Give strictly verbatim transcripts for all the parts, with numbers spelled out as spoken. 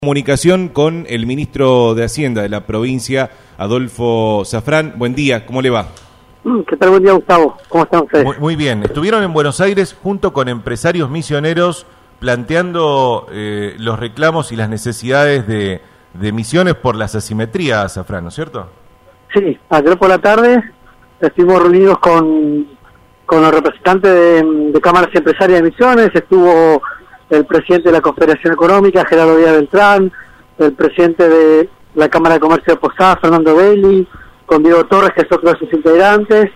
Comunicación con el ministro de Hacienda de la provincia, Adolfo Safrán. Buen día, ¿cómo le va? ¿Qué tal? Buen día, Gustavo. ¿Cómo están ustedes? Muy, muy bien. Estuvieron en Buenos Aires junto con empresarios misioneros planteando eh, los reclamos y las necesidades de, de Misiones por las asimetrías, Safrán, ¿no es cierto? Sí, ayer por la tarde estuvimos reunidos con, con los representantes de, de cámaras empresarias de Misiones. Estuvo el presidente de la Confederación Económica, Gerardo Díaz Beltrán, el presidente de la Cámara de Comercio de Posadas, Fernando Belli, con Diego Torres, que es otro de sus integrantes,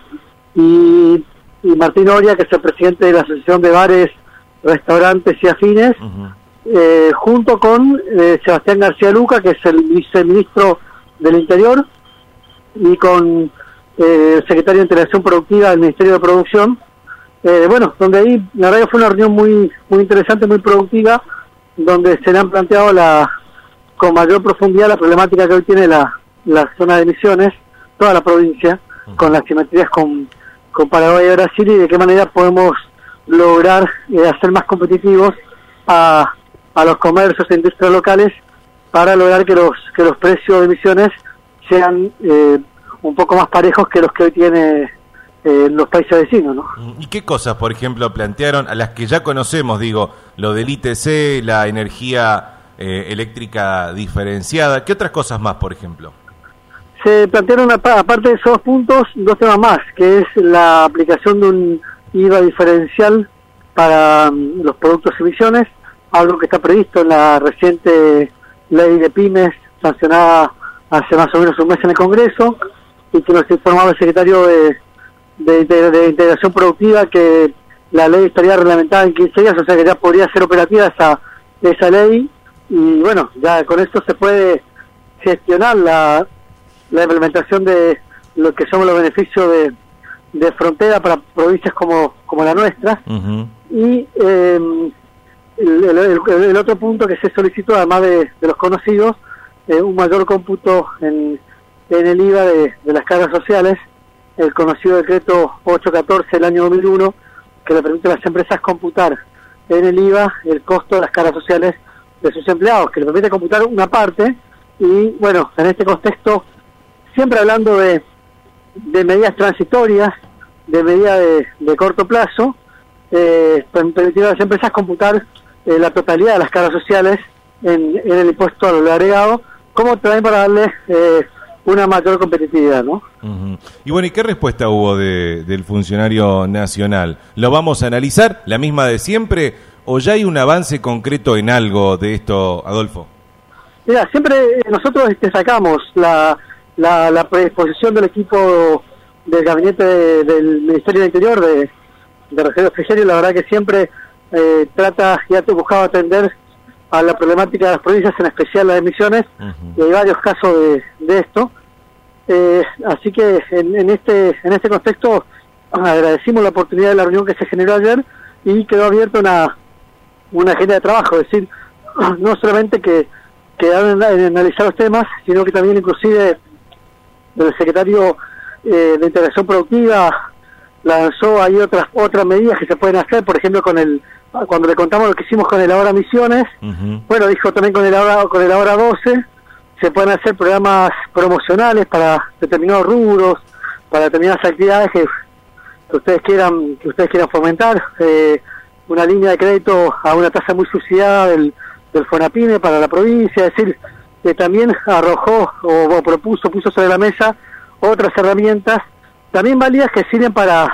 y, y Martín Oria, que es el presidente de la Asociación de Bares, Restaurantes y Afines, uh-huh. eh, junto con eh, Sebastián García Luca, que es el viceministro del Interior, y con eh, el secretario de Integración Productiva del Ministerio de Producción. Eh, bueno, donde ahí la verdad que fue una reunión muy muy interesante, muy productiva, donde se le han planteado la con mayor profundidad la problemática que hoy tiene la, la zona de Misiones, toda la provincia, uh-huh. con las simetrías con, con Paraguay y Brasil, y de qué manera podemos lograr eh, hacer más competitivos a, a los comercios e industrias locales para lograr que los que los precios de Misiones sean eh, un poco más parejos que los que hoy tiene Eh, los países vecinos, ¿no? ¿Y qué cosas, por ejemplo, plantearon, a las que ya conocemos, digo, lo del I T C, la energía eh, eléctrica diferenciada? ¿Qué otras cosas más, por ejemplo? Se plantearon, aparte de esos dos puntos, dos temas más, que es la aplicación de un I V A diferencial para um, los productos y Misiones, algo que está previsto en la reciente ley de pymes, sancionada hace más o menos un mes en el Congreso, y que nos informaba el secretario de De, de, de integración productiva que la ley estaría reglamentada en quince días, o sea que ya podría ser operativa esa esa ley, y bueno, ya con esto se puede gestionar la, la implementación de lo que son los beneficios de, de frontera para provincias como, como la nuestra. Uh-huh. Y eh, el, el, el otro punto que se solicitó, además de, de los conocidos, eh, un mayor cómputo en, en el I V A de, de las cargas sociales, el conocido decreto ochocientos catorce del año dos mil uno, que le permite a las empresas computar en el I V A el costo de las cargas sociales de sus empleados, que le permite computar una parte. Y bueno, en este contexto, siempre hablando de, de medidas transitorias, de medidas de, de corto plazo, eh, permitir a las empresas computar eh, la totalidad de las cargas sociales en, en el impuesto al valor agregado, como también para darle eh, una mayor competitividad, ¿no? Uh-huh. Y bueno, ¿y qué respuesta hubo de, del funcionario nacional? ¿Lo vamos a analizar, la misma de siempre, o ya hay un avance concreto en algo de esto, Adolfo? Mira, siempre nosotros este, sacamos la, la, la predisposición del equipo del gabinete de, del Ministerio del Interior, de, de Rogelio Frigerio. La verdad que siempre eh, trata y ha buscado atender a la problemática de las provincias, en especial las de Misiones, uh-huh. y hay varios casos de, de esto. Eh, así que en, en este en este contexto agradecimos la oportunidad de la reunión que se generó ayer, y quedó abierta una una agenda de trabajo, es decir, no solamente que quedaron en, en analizar los temas, sino que también inclusive el secretario eh, de Integración Productiva lanzó ahí otras otras medidas que se pueden hacer, por ejemplo, con el cuando le contamos lo que hicimos con el Ahora Misiones, uh-huh. bueno, dijo también con el Ahora con el Ahora doce se pueden hacer programas promocionales para determinados rubros, para determinadas actividades que, que ustedes quieran que ustedes quieran fomentar, eh, una línea de crédito a una tasa muy subsidiada del, del FONAPYME para la provincia. Es decir, que también arrojó o, o propuso, puso sobre la mesa otras herramientas, también válidas, que sirven para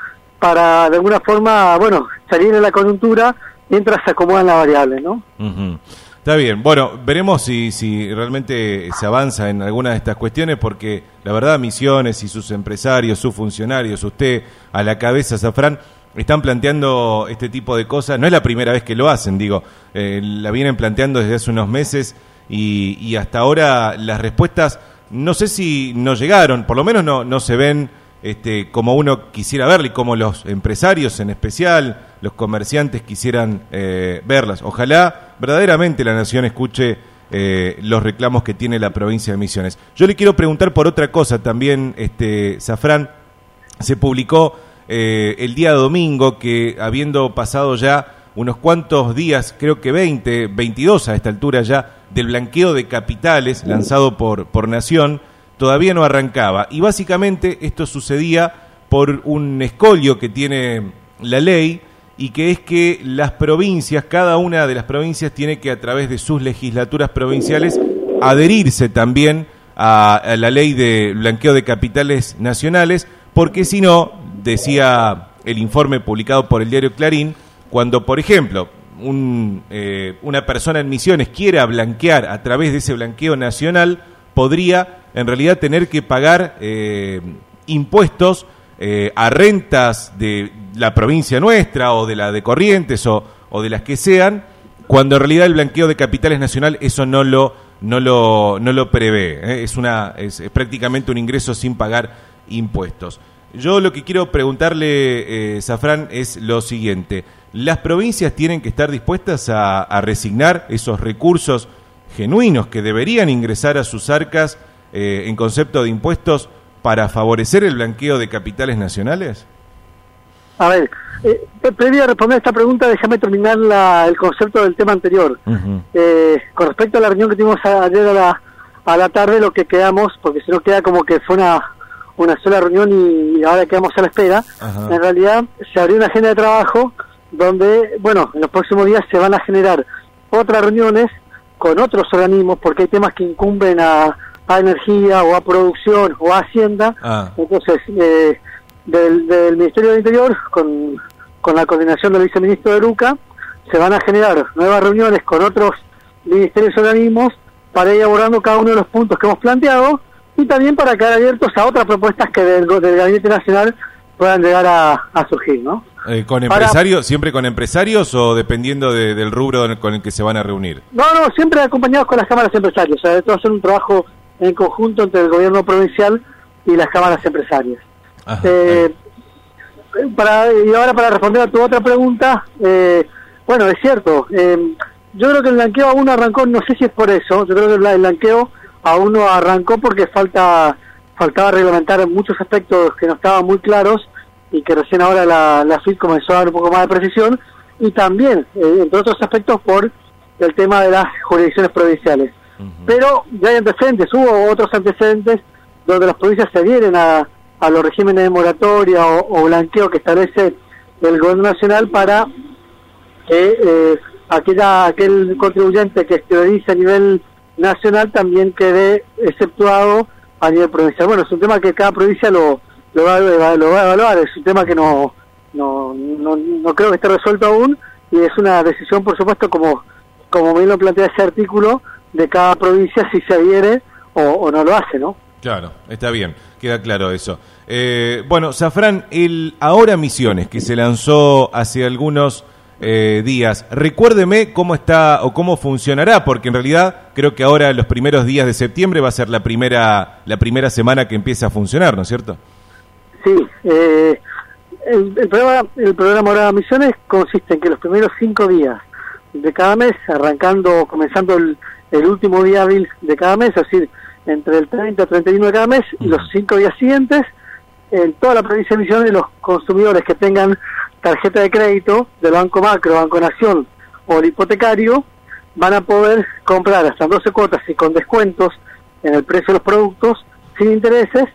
para de alguna forma, bueno, salir de la coyuntura mientras se acomodan las variables, ¿no? Uh-huh. Está bien, bueno, veremos si, si realmente se avanza en alguna de estas cuestiones, porque la verdad Misiones y sus empresarios, sus funcionarios, usted a la cabeza, Safrán, están planteando este tipo de cosas. No es la primera vez que lo hacen, digo, eh, la vienen planteando desde hace unos meses, y, y hasta ahora las respuestas no sé si no llegaron, por lo menos no, no se ven Este, como uno quisiera verla, y como los empresarios en especial, los comerciantes quisieran eh, verlas. Ojalá verdaderamente la Nación escuche eh, los reclamos que tiene la provincia de Misiones. Yo le quiero preguntar por otra cosa también, este, Safrán. Se publicó eh, el día domingo que, habiendo pasado ya unos cuantos días, creo que veinte, veintidós a esta altura ya, del blanqueo de capitales lanzado por, por Nación todavía no arrancaba. Y básicamente esto sucedía por un escollo que tiene la ley, y que es que las provincias, cada una de las provincias tiene que a través de sus legislaturas provinciales adherirse también a, a la ley de blanqueo de capitales nacionales, porque si no, decía el informe publicado por el diario Clarín, cuando por ejemplo un, eh, una persona en Misiones quiera blanquear a través de ese blanqueo nacional, podría en realidad tener que pagar eh, impuestos eh, a rentas de la provincia nuestra o de la de Corrientes o, o de las que sean, cuando en realidad el blanqueo de capitales nacional eso no lo no lo no lo prevé, ¿eh? es una es, es prácticamente un ingreso sin pagar impuestos. Yo lo que quiero preguntarle, eh, Zafrán, es lo siguiente: ¿las provincias tienen que estar dispuestas a, a resignar esos recursos genuinos que deberían ingresar a sus arcas eh, en concepto de impuestos para favorecer el blanqueo de capitales nacionales? A ver, eh, previo a responder esta pregunta, déjame terminar la, el concepto del tema anterior. Uh-huh. Eh, con respecto a la reunión que tuvimos ayer a la, a la tarde, lo que quedamos, porque si no queda como que fue una, una sola reunión y, y ahora quedamos a la espera, uh-huh. En realidad se abrió una agenda de trabajo donde, bueno, en los próximos días se van a generar otras reuniones con otros organismos, porque hay temas que incumben a, a energía o a producción o a hacienda. Ah. Entonces, eh, del, del Ministerio del Interior, con, con la coordinación del viceministro de Luca, se van a generar nuevas reuniones con otros ministerios y organismos para ir abordando cada uno de los puntos que hemos planteado y también para quedar abiertos a otras propuestas que del, del Gabinete Nacional puedan llegar a, a surgir, ¿no? Eh, ¿Con empresarios, para, siempre con empresarios o dependiendo de, del rubro con el que se van a reunir? No, no, siempre acompañados con las cámaras empresarias. O sea, esto va a ser un trabajo en conjunto entre el gobierno provincial y las cámaras empresarias. Ajá, eh, para, y ahora para responder a tu otra pregunta, eh, bueno, es cierto, eh, yo creo que el blanqueo aún no arrancó, no sé si es por eso, yo creo que el blanqueo aún no arrancó porque falta faltaba reglamentar muchos aspectos que no estaban muy claros y que recién ahora la, la F I P comenzó a dar un poco más de precisión, y también, eh, entre otros aspectos, por el tema de las jurisdicciones provinciales. Uh-huh. Pero ya hay antecedentes, hubo otros antecedentes donde las provincias se adhieren a, a los regímenes de moratoria o, o blanqueo que establece el gobierno nacional para que eh, aquella, aquel contribuyente que exteriorice a nivel nacional también quede exceptuado a nivel provincial. Bueno, es un tema que cada provincia lo, lo, va, lo va a evaluar, es un tema que no, no, no, no creo que esté resuelto aún, y es una decisión, por supuesto, como, como bien lo plantea ese artículo, de cada provincia si se adhiere o, o no lo hace, ¿no? Claro, está bien, queda claro eso. Eh, bueno, Zafrán, el Ahora Misiones, que se lanzó hace algunos eh, días, recuérdeme cómo está o cómo funcionará, porque en realidad creo que ahora los primeros días de septiembre va a ser la primera la primera semana que empieza a funcionar, ¿no es cierto? Sí, eh, el, el programa el programa Ahora Misiones consiste en que los primeros cinco días de cada mes, arrancando, comenzando el, el último día hábil de cada mes, es decir, entre el treinta y treinta y uno de cada mes, y los cinco días siguientes, en toda la provincia de Misiones, los consumidores que tengan tarjeta de crédito del Banco Macro, Banco Nación o el hipotecario, van a poder comprar hasta doce cuotas y con descuentos en el precio de los productos, sin intereses,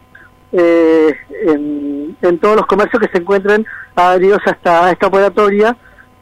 eh, en, en todos los comercios que se encuentren adheridos hasta a esta operatoria,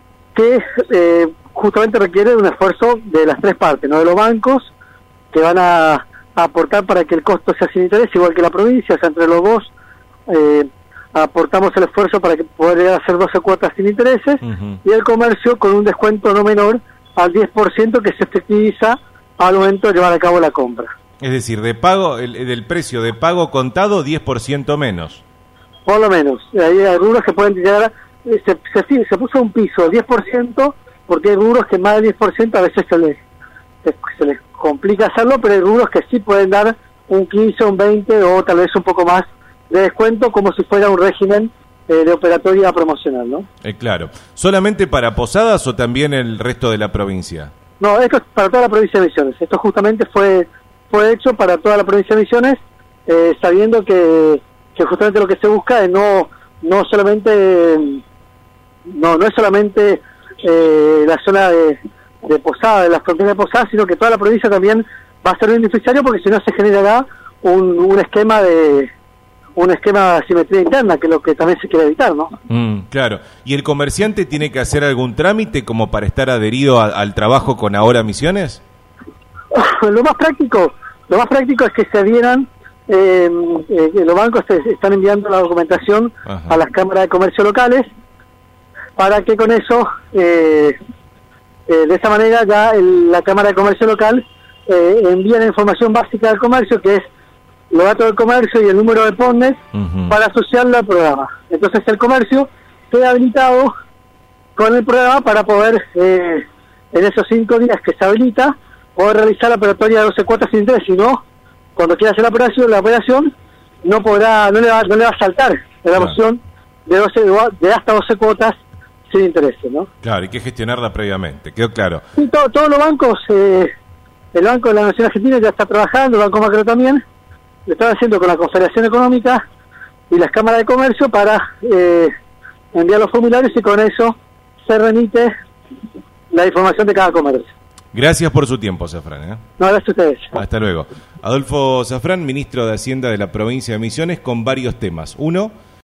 que eh, justamente requiere un esfuerzo de las tres partes, no de los bancos, que van a, a aportar para que el costo sea sin interés, igual que la provincia, o sea, entre los dos eh, aportamos el esfuerzo para que poder llegar a hacer doce cuotas sin intereses, uh-huh. y el comercio con un descuento no menor al diez por ciento que se efectiviza al momento de llevar a cabo la compra. Es decir, de pago el, del precio de pago contado, diez por ciento menos. Por lo menos. Hay algunos que pueden llegar, se, se, se puso un piso de diez por ciento, porque hay rubros que más del diez por ciento a veces se les, se, se les complica hacerlo, pero hay rubros que sí pueden dar un quince, un veinte o tal vez un poco más de descuento, como si fuera un régimen eh, de operatoria promocional, ¿no? Eh, claro. ¿Solamente para Posadas o también el resto de la provincia? No, esto es para toda la provincia de Misiones. Esto justamente fue fue hecho para toda la provincia de Misiones, eh, sabiendo que, que justamente lo que se busca es no no solamente no no es solamente eh, la zona de, de Posada, de las fronteras de Posada, sino que toda la provincia también va a ser beneficiario, porque si no se generará un, un esquema de un esquema de asimetría interna, que es lo que también se quiere evitar, ¿no? Mm, claro. ¿Y el comerciante tiene que hacer algún trámite como para estar adherido a, al trabajo con Ahora Misiones? Lo más práctico, lo más práctico es que se adhieran, eh, eh, los bancos se, están enviando la documentación Ajá. a las cámaras de comercio locales, para que con eso, eh, eh, de esa manera ya el, la Cámara de Comercio local eh, envía la información básica del comercio, que es los datos del comercio y el número de P O N E S, uh-huh. para asociarlo al programa. Entonces el comercio queda habilitado con el programa para poder, eh, en esos cinco días que se habilita, poder realizar la operatoria de doce cuotas sin interés. Si no, cuando quiera hacer la operación, la operación no podrá, no le va, no le va a saltar la claro. opción de, doce, de hasta doce cuotas sin interés, ¿no? Claro, hay que gestionarla previamente, quedó claro. Sí, todo, todos los bancos, eh, el Banco de la Nación Argentina ya está trabajando, el Banco Macro también, lo están haciendo con la Confederación Económica y las cámaras de comercio para eh, enviar los formularios, y con eso se remite la información de cada comercio. Gracias por su tiempo, Zafrán. ¿eh? No, gracias a ustedes. Hasta luego. Adolfo Zafrán, ministro de Hacienda de la provincia de Misiones, con varios temas. Uno,